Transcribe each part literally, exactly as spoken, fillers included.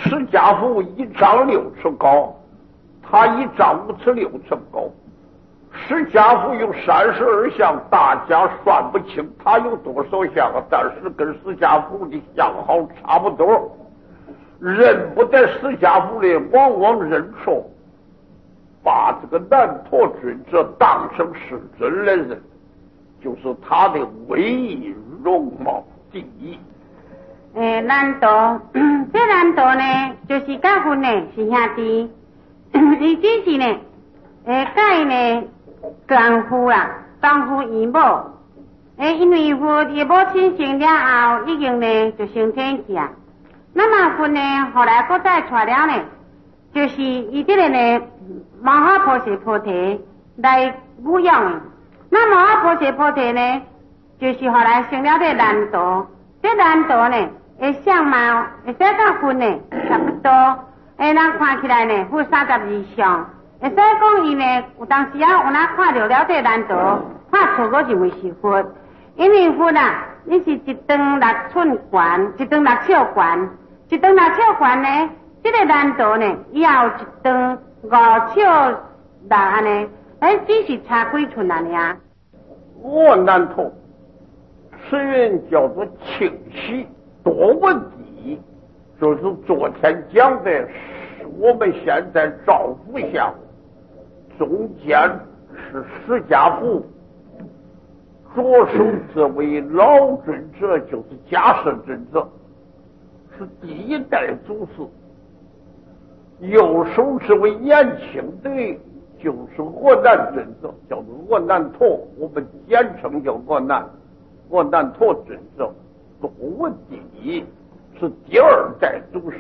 释迦佛一丈六尺高，他一丈五尺六尺高。释迦佛有三十二相，大家算不清他有多少相，但是跟释迦佛的相好差不多。认不得释迦佛的，往往认错，把这个难陀尊者当成世尊来认，就是他的威仪容貌第一。 诶，难陀，这难陀呢，就是甲佛呢是兄弟，伊只是呢，诶，甲呢丈夫啦，丈夫姨母，诶，因为佛伊母亲生了后，已经呢就升天去啊。那么佛呢，后来搁再出了呢，就是以这个呢，摩诃婆舍菩提来抚养的。那摩诃婆舍菩提呢，就是后来生了这难陀，这难陀呢，诶相貌会使甲佛呢差不多，诶人看起来呢，佛三十以上，会使讲伊呢，有当时啊，有哪看到了这难陀，看错我认为是佛，因为佛啊，你是一长六寸宽，一长六尺宽。一长六尺宽呢，这个难度呢，以后一长五尺六安尼，哎，只是差几寸安尼啊。 我难陀，此人叫做清晰多问题，就是昨天讲的，是我们现在照福相，中间是释迦佛，左手这位老尊者就是迦叶尊者。是第一代祖师，右手这位年轻的，就是阿难尊者，叫做阿难陀，我们简称叫阿难。阿难陀尊者多闻第一，是第二代祖师。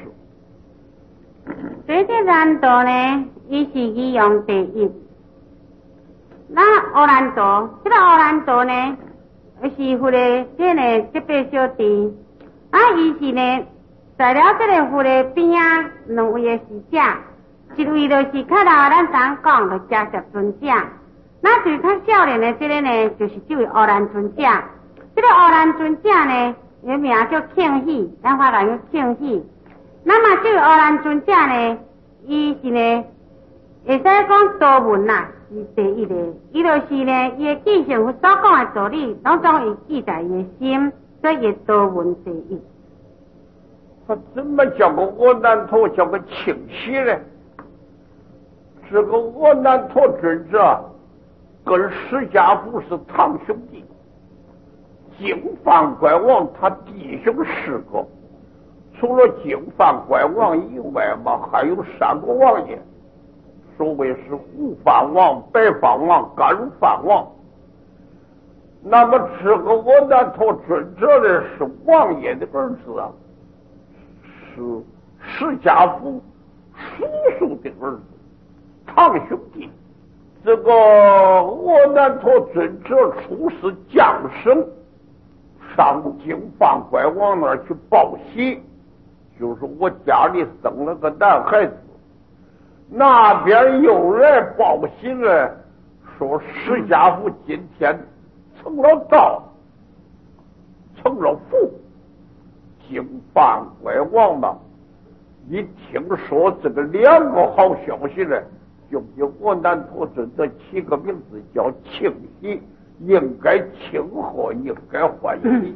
这个难度呢，伊是义用第一。那阿难陀，这个阿难陀呢，是佛的这呢这辈小弟，啊，伊是呢。在了这个佛的边啊，两位的使者，一位就是较老咱常讲的迦叶尊者，那最较少年的这个呢，就是这位阿难尊者。这个阿难尊者呢，伊名叫庆喜，咱法人叫庆喜。那么这位阿难尊者呢，伊是呢，会使讲多闻呐，是第一个。伊就是呢，伊的记性所讲的道理，拢总会记在伊的心，所以多闻第一。 他怎么叫个阿难陀，叫个清晰呢？这个阿难陀尊者跟释迦佛是堂兄弟，净饭怪王他弟兄四个，除了净饭怪王以外嘛，还有三个王爷，所谓是胡饭王、白饭王、甘饭王。那么这个阿难陀尊者呢，是王爷的儿子啊。是释迦佛叔叔的儿子，堂兄弟。这个阿难陀尊者出世降生，上京饭怪王那儿去报喜，就是我家里生了个男孩子，那边又来报喜了，说释迦佛今天成了道，成了佛。净饭怪王嘛，一听说这个两个好消息呢，就给阿难陀尊者起个名字叫庆喜，应该庆贺，应该欢喜。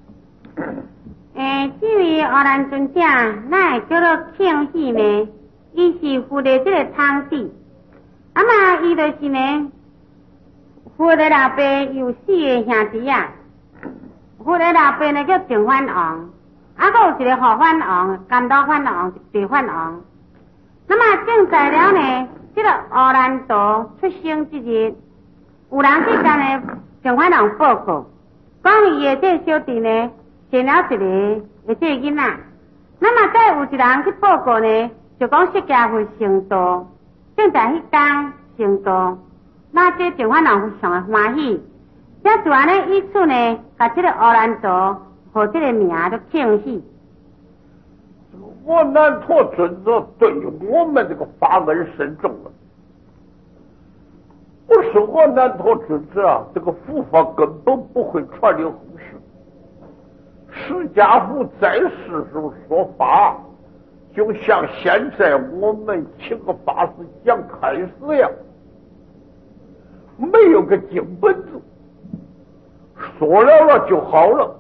诶，至于阿难尊者，那会叫做庆喜呢？伊是佛的这个堂弟，啊嘛，伊就是呢，佛的老爸有四个兄弟啊，佛的老爸呢叫净饭王。啊，还有一个好饭王、甘道饭王、白饭王。那么正在了呢，这个阿难陀出生之日，有人去跟呢净饭王报告，讲伊的这小弟呢生了一个的这囡仔。那么再有一人去报告呢，就讲释迦佛成道，正在迄天成道。那这净饭王非常的欢喜，这自然呢，因此呢，把这个阿难陀。和这个名都庆喜。 阿难陀尊者对于我们这个法门深重了，不是阿难陀尊者啊，这个佛法根本不会传流后世。释迦佛在世时候说法， 就像现在我们请个法师讲开示一样，没有个经本子，说了了就好了。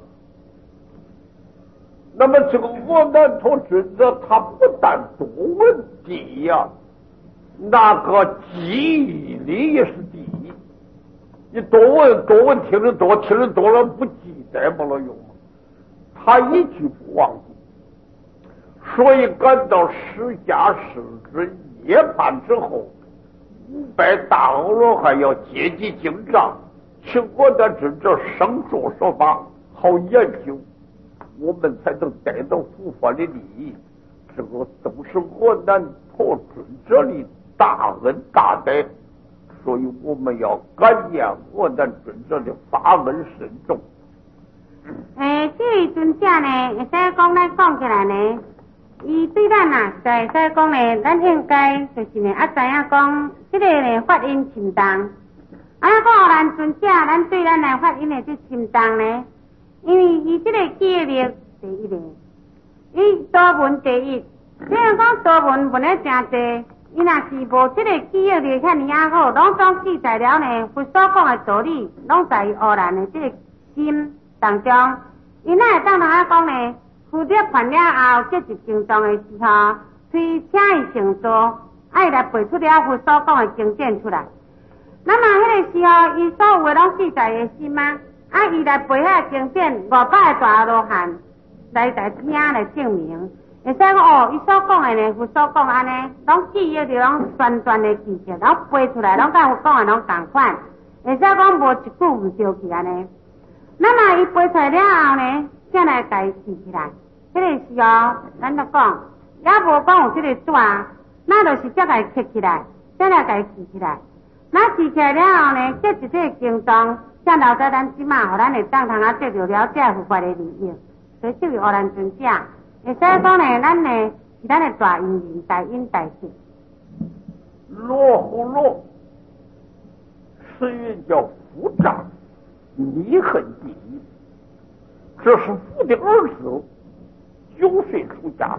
那么这个阿难陀尊者他不但多闻第一呀，那个记忆力也是第一。你多闻多闻听得多，听得多了不记得没了用吗？他一句不忘记。所以赶到释迦世尊涅槃之后，五百大阿罗汉要接济经藏，请阿难尊者生说说法，好研究，我们才能得到佛法的利益。这个都是阿难陀尊者的大恩大德，所以我们要感念阿难尊者的法门深重。 诶，这位尊者呢，会使讲来讲起来呢，伊对咱啊，就会使讲呢，咱应该就是呢，啊知影讲，这个呢发音深重。啊，讲阿难尊者，咱对咱来发音的这深重呢，因为伊这个记忆力第一个，伊多闻第一。虽然讲多闻闻得真多，伊若是无这个记忆力遐尼啊好，拢总记在了呢，佛所讲的道理，拢在于阿难的这个心当中。伊哪会当同我讲呢？负责判了后，接入经藏的时候，推请伊成座，爱来背出了佛所讲的经典出来。那么迄个时候，伊所有的拢记在伊心啊，啊，伊来背遐经典，五百个大阿罗汉来来听来证明。会使讲哦，伊所讲的呢，佛所讲安尼，拢记忆着拢全全的记起，拢背出来，拢甲佛讲的拢同款。会使讲无一句唔对去安尼。那么伊背出来了后呢，才来家记起来。迄个时候，咱就讲，也无讲有这个纸，那就是才来刻起来，才来家记起来。那记起来了后呢，这一个经藏，才留在咱即马，互咱会当通啊得到了解佛法的利益。所以这位阿难尊者，会使讲呢，咱呢是咱的大因缘、大因大事。 罗祜罗，是云叫福障，离恨第一。这是福的儿子，九岁出家。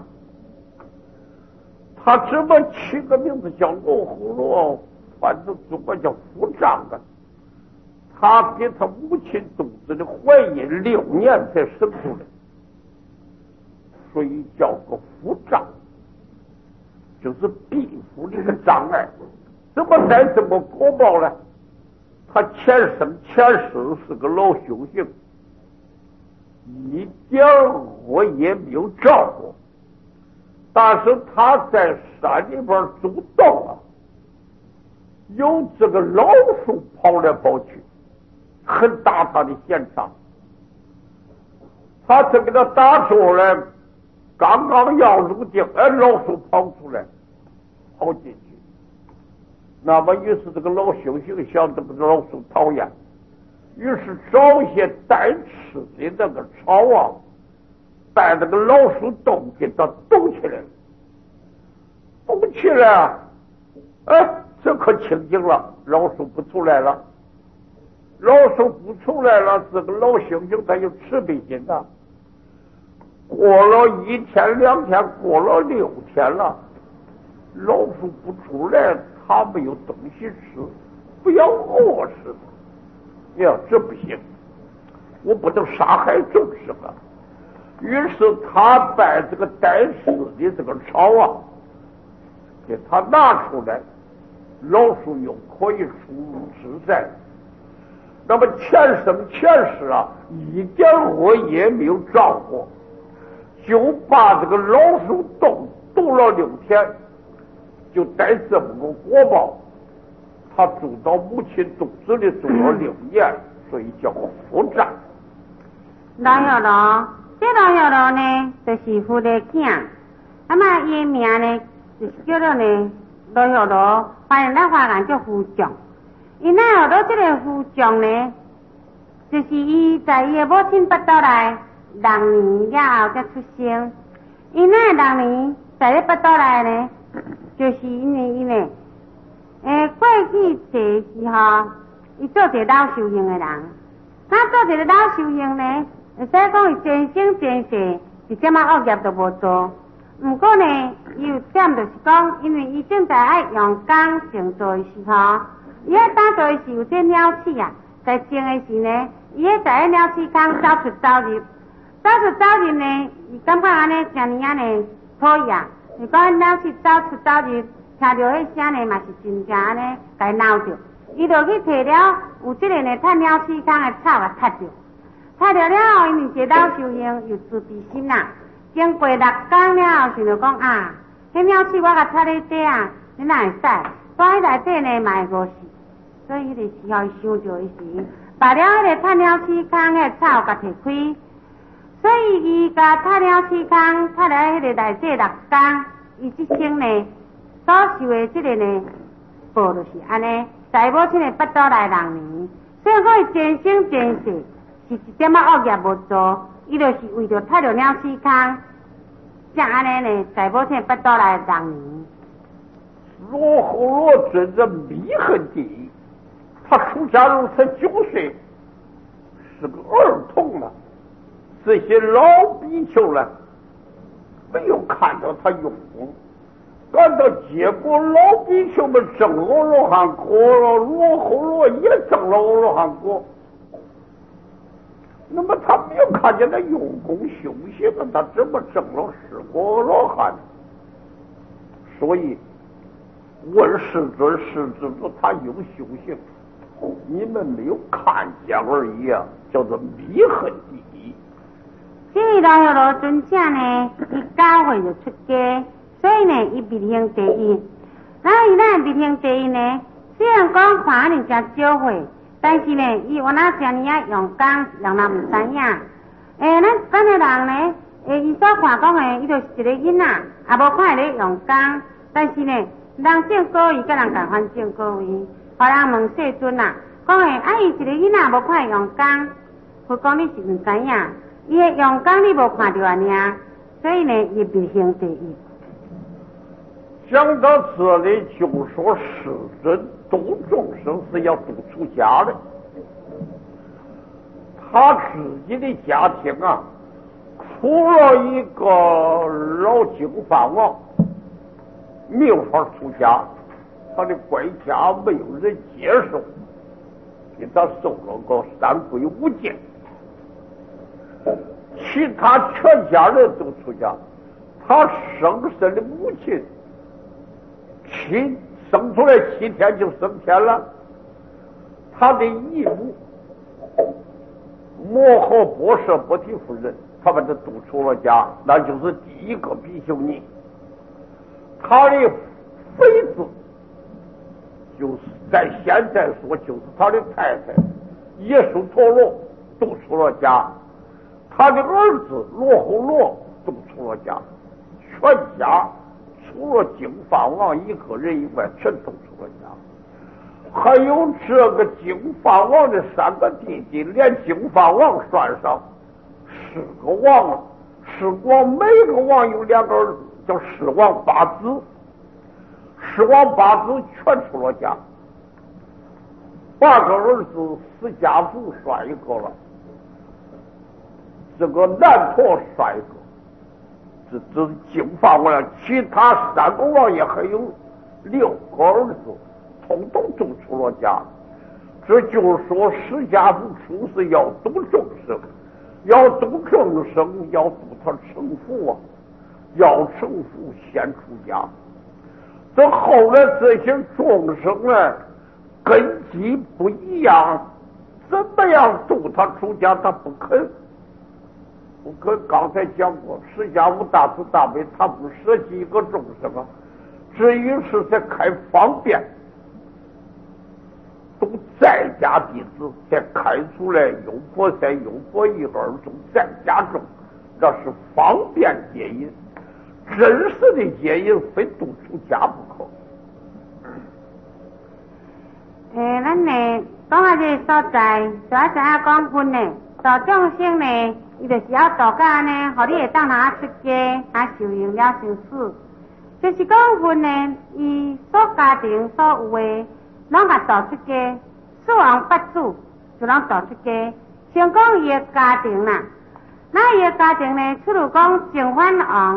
他怎么起个名字叫罗祜罗，反正怎么叫福障啊？他比他母亲肚子的怀孕六年才生出来，所以叫个福障，就是庇护的一个障碍。怎么带这么果报呢？他前生前世是个老修行，一点恶也没有照过，但是他在山里边走道啊，有这个老鼠跑来跑去，很大他的现场。他这给他打出来，刚刚要入定，哎，老鼠跑出来，跑进去。那么，于是这个老猩猩想这个老鼠讨厌，于是找一些带刺的那个草啊，在那个老鼠洞给它堵起来，堵起来，哎，这可清净了，老鼠不出来了。老鼠不出来了，这个老猩猩他有慈悲心呐。过了一天两天，过了六天了，老鼠不出来，他没有东西吃，不要饿死。呀，这不行，我不能杀害众生啊！于是他把这个带刺的这个草啊，给他拿出来，老鼠又可以出入自在。那么前生前世啊，一点恶也没有造过，就把这个老鼠洞堵了六天，就带这么个果报。他住到母亲肚子里住了六年，所以叫福障。 老小罗，这老小罗呢，就是福的囝。那么伊名呢，就是叫做呢老小罗，反正咱华人叫福将。伊那学到这个福将呢，就是伊在伊的母亲腹肚内六年了后才出生。伊那六年在咧腹肚内呢，就是因为伊呢。诶，过去这时候，伊做一个老修行的人。他做一个老修行呢，会使讲伊前生前世是什么恶业都无做， 毋过呢，伊有点就是讲，因为伊正在爱用工静坐的时候，伊爱打坐的时有这鸟鼠啊，在静的时呢，伊爱在鸟鼠坑走出走入，走出走入呢，伊感觉安尼真尔呢讨厌，是讲鸟鼠走出走入，听到迄声呢嘛是真正安尼，该闹着。伊就去摕了有即个呢趁鸟鼠坑的草啊踢着，踢着了后，因为这老修行又自闭心啦。经过六工了后，想着讲啊，迄鸟鼠我甲踢咧底啊，你哪会使？带迄内底呢嘛会饿死。所以迄个时候伊想着伊时，把了迄个踢鸟鼠坑的草甲摕开，所以伊甲踢鸟鼠坑踢了迄个内底六工，伊即生呢所受的即个呢报就是安尼。在母亲的腹肚内六年，所以讲伊前生前世是一点仔恶业无做，伊就是为着踢着鸟鼠坑，才安尼呢，在母亲的腹肚内六年。 罗睺罗真的弥恨地，他出家如才九岁，是个儿童了。这些老比丘呢，没有看到他用功。赶到结果，老比丘们证了阿罗汉果了，罗睺罗也证了阿罗汉果。那么他没有看见他用功修行，他怎么证了十个阿罗汉？所以问世尊，世尊说他有修行，你们没有看见而已啊，叫做弥恨第一。 这老有罗尊者呢，伊教诲就出家。所以呢，伊密行第一。然后伊那密行第一呢，虽然讲看人家少岁，但是呢，伊有那遮尔啊用功，人人唔知影。诶，咱咱个人呢，诶，伊所看讲诶，伊就是一个囡仔，也无看伊咧用功。但是呢，人正高伊，甲人共款正高位。别人问世尊啊，讲诶，啊伊一个囡仔无看伊用功，佢讲你是唔知影，伊诶用功你无看到啊尔，所以呢，伊密行第一。 讲到这里，就说世尊度众生是要度出家的，他自己的家庭啊，除了一个老经饭王没有法出家，他的官家没有人接受，给他受了个三规五戒，其他全家人都出家，他生身的母亲七生出来七天就升天了，他的义母摩诃波舍波提夫人，他把他渡出了家，那就是第一个比丘尼。他的妃子就是在现在说就是他的太太耶稣陀罗渡出了家，他的儿子罗睺罗渡出了家，全家除了净饭王一个人以外，全都出了家。还有这个净饭王的三个弟弟，连净饭王算上十个王了。十王每个王有两个儿子，叫十王八子。十王八子全出了家，八个儿子释迦父算一个了，这个难陀算一个。这这是净饭王，其他三个王爷还有六个儿子，统统都出了家。这就是说，释迦父出世要度众生，要度众生，要度他成佛啊，要成佛先出家。这后来这些众生呢，根基不一样，怎么样度他出家？他不肯。我可刚才讲过，释迦牟大慈大悲，他不舍弃一个众生啊，至于是在开方便，都在家弟子才开出来优婆塞、优婆夷二种在家众，这是方便戒引。真实的戒引非度出家不可。 诶，咱呢讲下这个所在，就要知影讲分呢，度众生呢。伊就是要度到安尼，互你会当他出家，啊受用了受死。就是讲分呢，伊所家庭所有的，拢甲度出家，四王八子就拢度出家。像讲伊的家庭啦，那伊的家庭呢，除了讲净饭王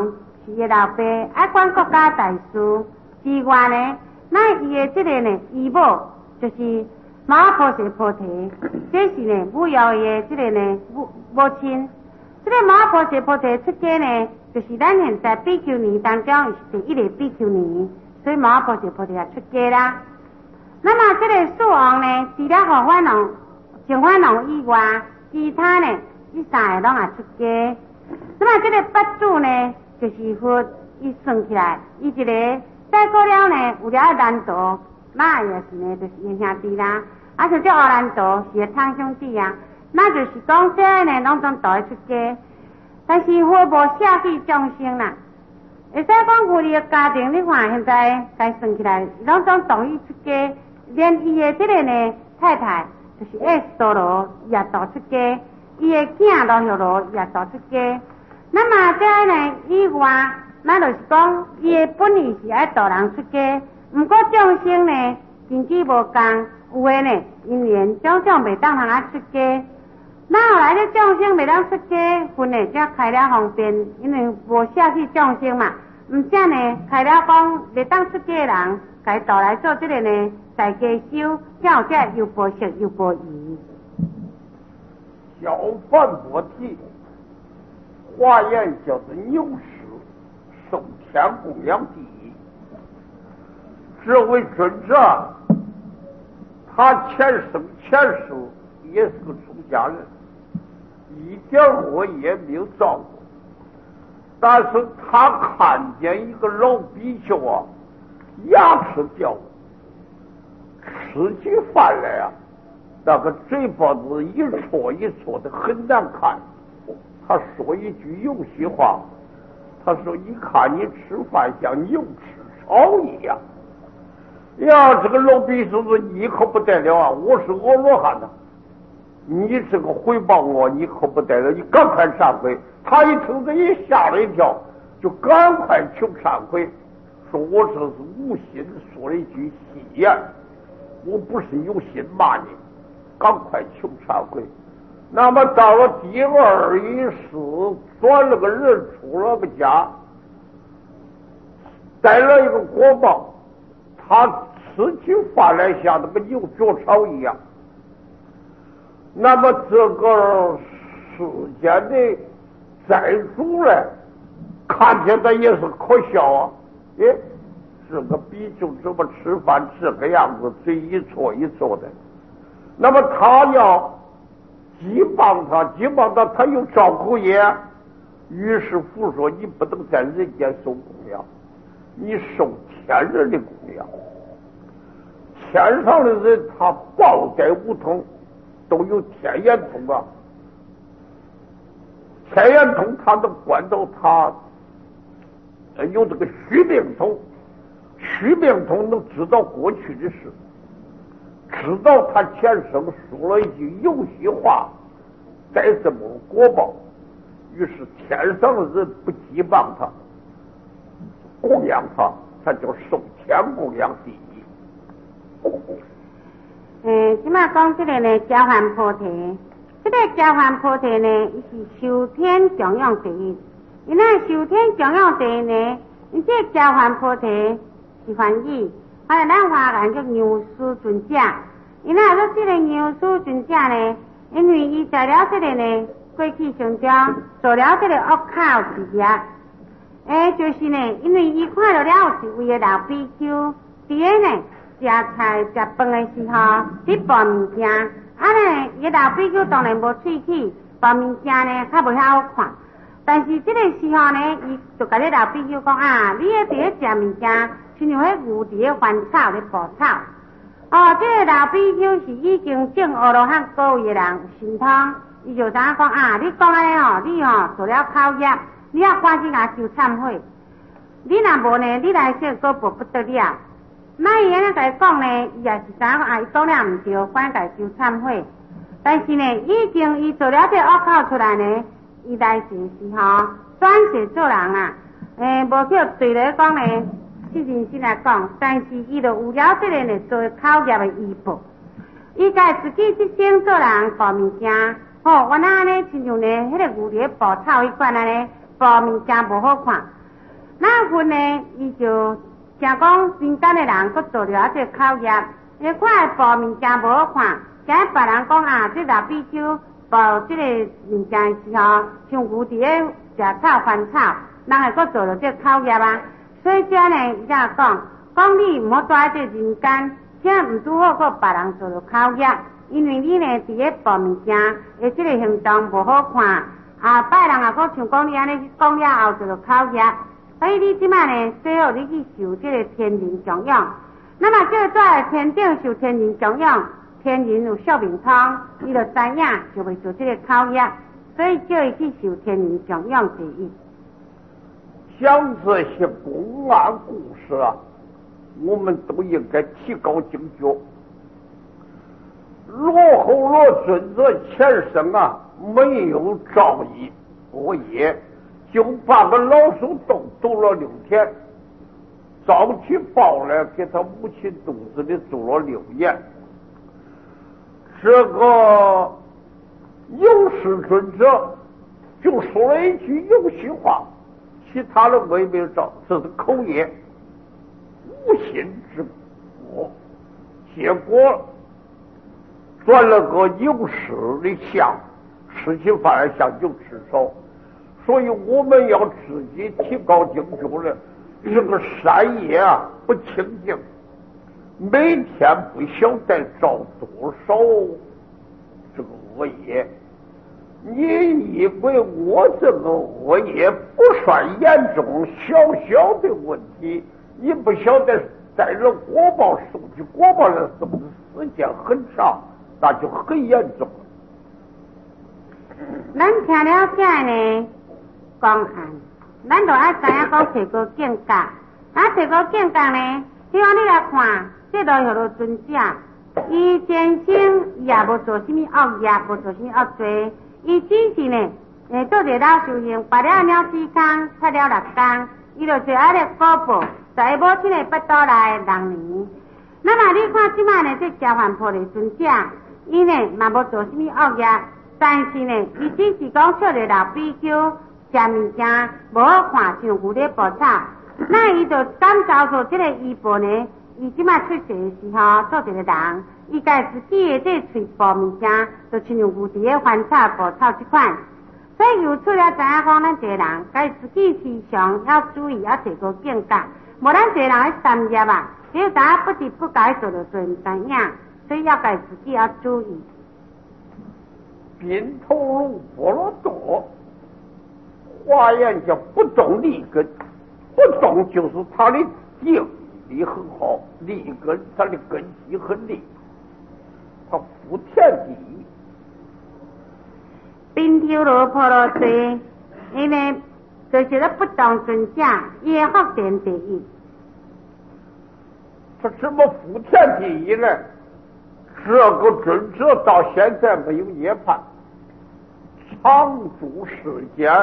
是伊老爸爱管国家大事，之外呢，那伊的这个呢姨母就是马婆舍菩提，这是呢母有的这个呢母母亲。这个马婆舍菩提出家呢，就是咱现在比丘尼当中是第一个比丘尼，所以马婆舍菩提也出家啦。那么这个素王呢，除了和法王、净法王以外，其他呢，这三个拢也出家。那么这个八祖呢，就是佛，伊算起来，伊一个再过了呢，有了难度，那也是呢，就是因兄弟啦。啊，像这乌兰度是堂兄弟啊，那就是讲这个呢，拢总都会出家。但是佛无舍弃众生啦，会使讲有你的家庭，你看现在该算起来，拢总同意出家，连伊的这个呢太太，就是埃斯多罗也都出家。伊的囝罗学罗也都出家，那么这呢以外，那就是讲伊的本意是爱导人出家，不过众生呢经济无共，有的呢因缘种种袂当通啊出家，那后来这众生袂当出家，分呢才开了方便，因为无舍弃众生嘛，唔则呢开了讲袂当出家的人，该导来做这个呢在家修，才有这又无色又无疑。 小范伯提，华严叫做牛师，受天供养第一。这位尊者，他前生前世也是个出家人，一点恶业没有造过。但是他看见一个老比丘啊，牙齿掉了，吃起饭来啊。那个嘴巴子一戳一戳的很难看，他说一句游戏话，他说一看你吃饭像牛吃草一样。呀，这个老比叔子你可不得了啊，我是阿罗汉呐，你这个回报我你可不得了，你赶快忏悔。他一听这一吓了一跳，就赶快求忏悔，说我这是无心说了一句戏言，我不是有心骂你，赶快求忏悔。那么到了第二一世，转了个人，出了个家，带了一个国宝，他吃起饭来像那个牛嚼草一样。那么这个世间的债主呢，看见他也是可笑啊！耶，这个比就这么吃饭这个样子，嘴一戳一戳的。那么他要诽谤他，诽谤他，他又造口业。于是乎说，你不能在人间受供养，你受天人的供养。天上的人他报在无通，都有天眼通啊。天眼通他能观到他有这个虚命通，虚命通能知道过去的事，知道他前生说了一句游戏话，带什么果报。于是天上的人不羁谤他，供养他，他叫受天供养第一。 嗯，即马讲这个呢，交换菩提，这个交换菩提呢，伊是受天供养第一。因那受天供养第一呢，伊这交换菩提是翻译，后来咱华人叫牛师尊者。因那说这个牛师尊者呢，因为伊在了这个呢，过去上中做了这个恶口事业，诶，就是呢，因为伊看到了一位老比丘，伫个呢。食菜食饭的时候，伫包物件，啊呢，伊老比丘当然无喙齿，包物件呢较袂晓看。但是这个时候呢，伊就甲你老比丘讲啊，你咧伫咧食物件，亲像迄牛伫咧翻草咧捕草。哦，这个老比丘是已经证阿罗汉高位的人，有神通，伊就知影讲啊，你讲安尼哦，你哦做了口业，你要赶紧啊求忏悔。你若无呢，你来说果报不得了。那伊安尼甲伊讲呢，伊也是知影讲啊，伊讲了毋对，反甲伊求忏悔。但是呢，已经伊做了这恶口出来呢，伊来世时候转世做人啊，诶，无叫对来讲呢，是认真来讲，但是伊就有了这个呢做口业的依报。伊家自己一生做人捕物件，吼，原来安尼亲像呢，迄个牛咧捕草迄款安尼，捕物件无好看。 那份呢，伊就想讲人间的人搁做了这考验，你看报物件无好看，今日别人讲啊，这老比丘报这个物件时候，像牛伫咧食草翻草，人会搁做了这考验啊。所以这呢，伊才讲，讲你唔好在这人间，请唔拄好搁别人做了考验，因为你呢伫咧报物件，诶，这个形状无好看，啊，拜人也搁像讲你安尼讲了后做了考验。所以你即摆呢，最好你去受这个天人供养。那么这个在天顶受天人供养，天人有寿命通，伊就知影就会做这个考验，所以叫伊去受天人供养第一。 像这些公案故事啊，我们都应该提高警觉。若后若尊者前生啊，没有造诣佛业。就把个老鼠洞堵了六天，早起抱来给他母亲肚子里住了六年。这个有识尊者就说了一句游戏话，其他的我也没有找，这是口业，无心之过，结果转了个有识的相，事情反而像就吃手。所以我们要自己提高警觉了，这个山业啊不清净，每天不晓得造多少这个恶业。你以为我这个恶业不算严重，小小的问题，你不晓得在这果报收集果报的时时间很长，那就很严重了。 咱听了这呢讲案，咱就要知影讲摕个境界。啊，摕个境界呢，比如你来看，这都叫做尊者。伊前生伊也无做什么恶业，无做什么恶罪，伊只是呢，诶，做一个老修行，拔了鸟四工，拆了六工，伊就做阿个果报，在母亲的腹肚内六年。那么你看即摆呢，这交还破的尊者，伊呢嘛无做什么恶业，但是呢，伊只是讲做一个老比丘。食物件无好看，像牛咧捕草，那伊就感受到这个医报呢。伊即摆出世的时候，做一个人，伊家自己的这喙捕物件，就亲像牛伫咧翻草捕草即款。所以由此了知影讲，咱一个人，该自己时常要注意，要提高境界。无咱一个人咧三业啊，只有知影不知不该做就做唔知影，所以要该自己要注意。 宾头如波罗多。华严叫不动立根，不动就是他的定力很好，立根他的根基很利，他福田第一。 宾头罗婆罗多，因为就是了不动尊者，伊的福田第一。 他怎么福田第一呢？这个尊者到现在没有涅槃，常住世间。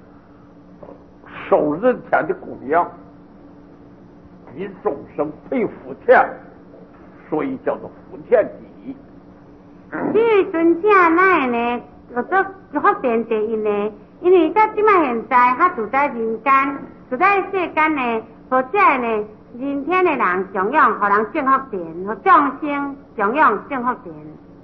受人天的供养，以众生培福田，所以叫做福田第一。 这个尊者乃呢，叫做福田第一呢？因为到即摆现在，他住在人间，住在世间呢，或者呢，人天的人供养，互人种福田，和众生供养种福田。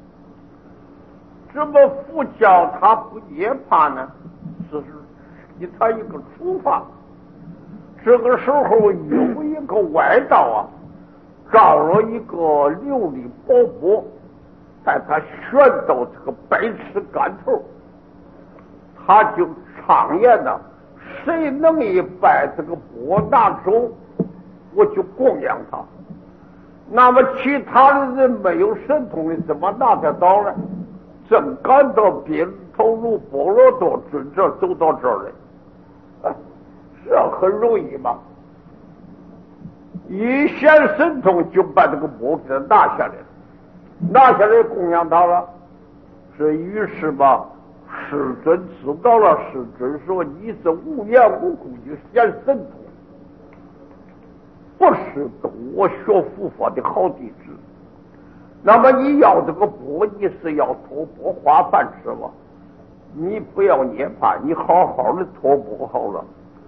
怎么佛教他不涅槃呢？这是给他一个处罚。这个时候有一个外道啊，找了一个琉璃宝钵，带他旋到这个百尺竿头，他就畅言呢，谁能一拜这个钵拿走，我就供养他。那么其他的人没有神通的，怎么拿得到呢？正赶到宾头如波罗多尊者走到这儿来，啊，这很容易嘛！一显神通就把这个钵给他拿下来了，拿下来供养他了。这于是吧，世尊知道了，世尊说：“你这无缘无故就显神通，不是懂我学佛法的好弟子。那么你要这个钵，你是要托钵花饭吃吗？你不要涅槃，你好好的托钵好了。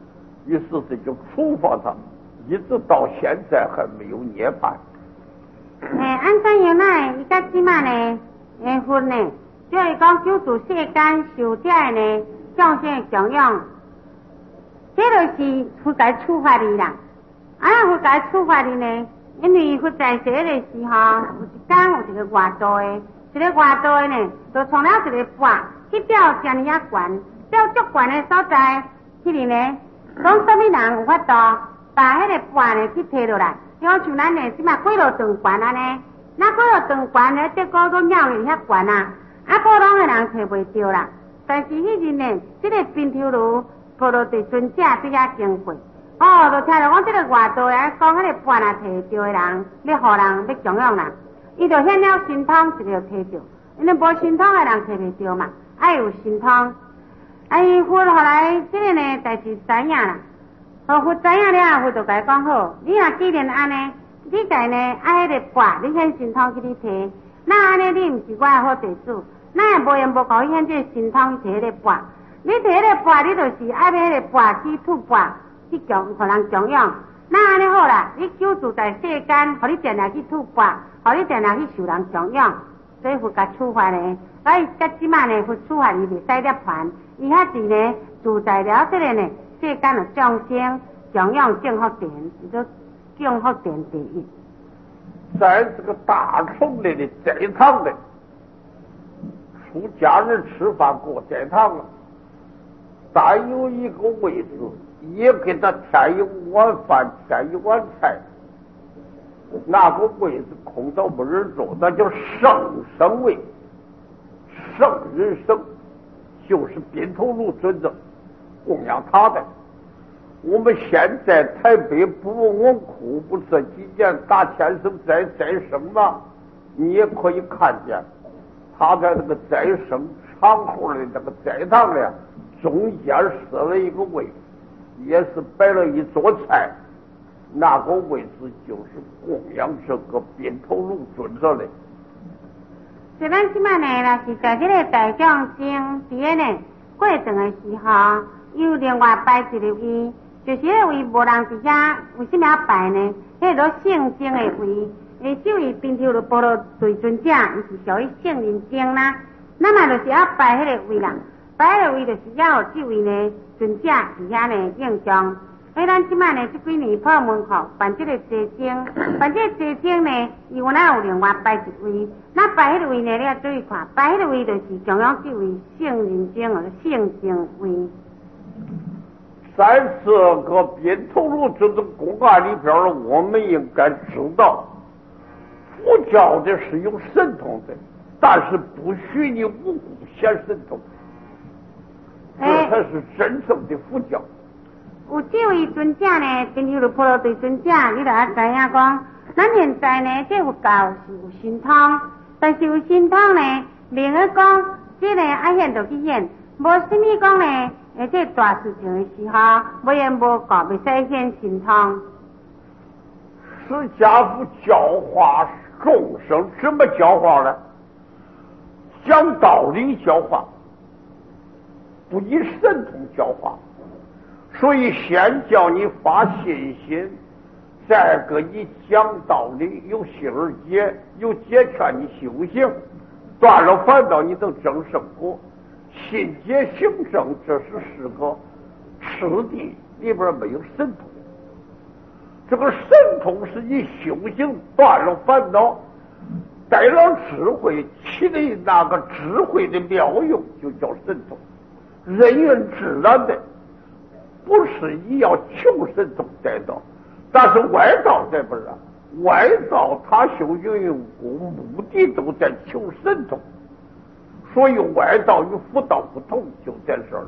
于是这就处罚他，一直到现在还没有涅槃。 诶，按怎样呢？伊甲即马呢，诶，分呢，就是讲救助世间受者呢，众生供养，这就是佛该处罚你啦。啊，佛该处罚你呢，因为佛在世的时候，有一天有一个外道的，一个外道的呢，就创了一个钵，去钓遮尼啊悬，钓足悬的所在，迄里呢，讲什么人有法度把迄个钵呢去摕落来？像像咱呢，即马几落长悬安尼，那几落长悬呢，结果都绕去遐悬啊，啊，普通的人摕袂着啦。但是迄日呢，即、这个边头路菩罗地尊者对遐经过，哦，就听着讲即个外道来讲，迄个钵若摕着的人，要互人要供养人，伊就显了神通，就要摕着，因为无神通的人摕袂着嘛，爱有神通。啊，伊佛后来即个呢代志知影啦。好，佛知影了，佛就甲伊讲好，你若既然安尼，你家呢爱迄个钵，你显神通去你摕，那安尼你毋是我的好弟子，那也无缘无故显这个神通去摕迄个钵，你摕迄个钵，你就是爱要迄个钵去吐钵去供，互人供养，那安尼好啦，你救助在世间，互你定定去吐钵，互你定定去受人供养，所以佛甲处罚呢，所以甲即马呢，佛处罚伊袂使涅槃，伊遐时呢住在了这个呢。世间的众生供养正福殿，就正福殿第一。 在这个大崇里的斋堂里，出家人吃饭过斋堂了，但有一个位置，也给他添一碗饭，添一碗菜，那个位置空到没人坐，那叫圣生位，圣人生，就是宾头路尊者供养他的。我们现在台北不文库不这几年大千生斋斋生吗？你也可以看见他在那个斋生场后的那个斋堂里，中间设了一个位置，也是摆了一桌菜，那个位置就是供养这个宾头路尊者的。 所以咱即摆呢，若是在这个大众生伫个呢过程的时候，有另外摆一个位，就是迄个位无人伫遐，为什么要摆呢？迄个圣经的位，诶，这位宾头路波罗对尊者，伊是属于圣人经啦。那么就是要摆迄个位啦，摆迄个位就是要有这位呢尊者伫遐呢应将。所以咱即摆呢，这几年破门口办这个斋经，办这个斋经呢，伊有哪有另外摆一位？那摆迄个位呢，你要注意看，摆迄个位就是供养这位圣人经的圣经位。 在这个宾头路这个公案里边呢，我们应该知道，佛教的是有神通的，但是不许你无故显神通，这才是真正的佛教。 有这位尊者呢，宾头路波罗对尊者，你就要知影讲，咱现在呢，这佛教是有神通，但是有神通呢，另外讲，这个爱显就去显，无什么讲呢，而且大事情的时候，无缘无故袂使显神通。 释迦佛教化众生，怎么教化呢？讲道理教化，不以神通教化。所以先叫你发信心，再给你讲道理，有心而解，有解劝你修行，断了烦恼你能证圣果。信解行证，这是四个次第，里边没有神通。这个神通是你修行断了烦恼，带了智慧，起的那个智慧的妙用，就叫神通，人云自然的。不是你要求神通得到，但是外道这不是，外道他修行用功目的都在求神通，所以外道与佛道不同，就在这儿。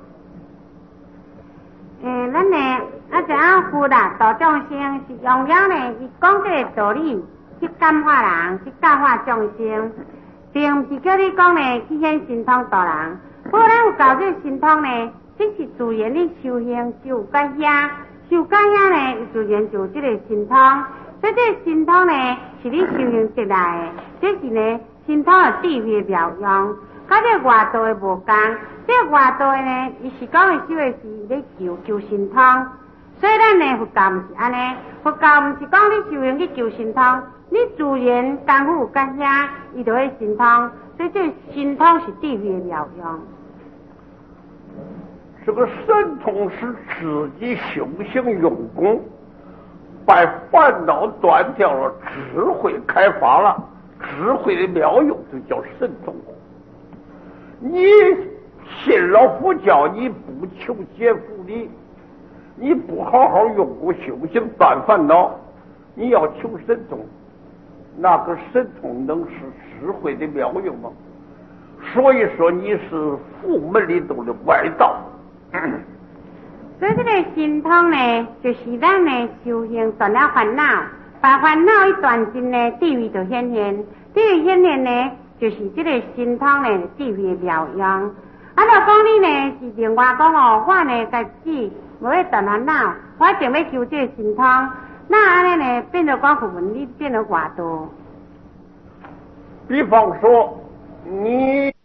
嗯，咱呢，啊，这样佛啦，道众生是用了呢，伊讲这个道理去感化人，去教化众生，并不是叫你讲呢去显神通度人。不过咱有搞这个神通呢。这是自然的修行，就到遐，修到遐呢，自然就有这个神通。所以这个神通呢，是你修行得来的。这是呢，神通的智慧妙用。甲这外道的无共，这外道的呢，伊是讲的修的是咧求求神通。 所以咱呢佛教毋是安尼，佛教毋是讲你修行去求神通，你自然功夫有到遐，伊就会神通。所以这神通是地狱的妙用。 这个神通是自己修行用功，把烦恼断掉了，智慧开发了，智慧的妙用就叫神通。你信了佛教，你不求解福理，你不好好用功修行断烦恼，你要求神通，那个神通能是智慧的妙用吗？所以说你是佛门里头的外道。 所以这个神通呢，就是咱呢修行断了烦恼，把烦恼一断尽呢，地狱就显现。地狱显现呢，就是这个神通呢，地狱的妙用。啊，若讲你呢是另外讲哦，我呢家己无要断烦恼，我一定要求这个神通，那安尼呢变成讲佛门，你变成外道。 比方说你。